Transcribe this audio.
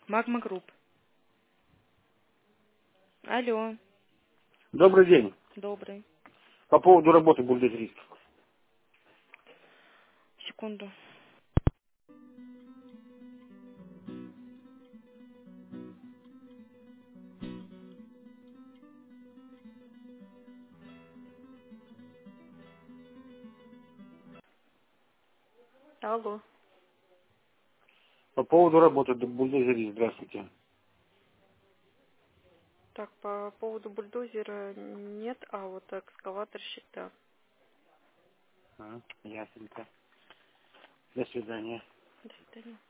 Магма Групп. Алло, Добрый день. добрый. По поводу работы бульдозеристов. Секунду. Алло. По поводу работы бульдозеристов. Здравствуйте. Так, по поводу бульдозера нет, а вот экскаваторщик, да. Ясненько. До свидания. До свидания.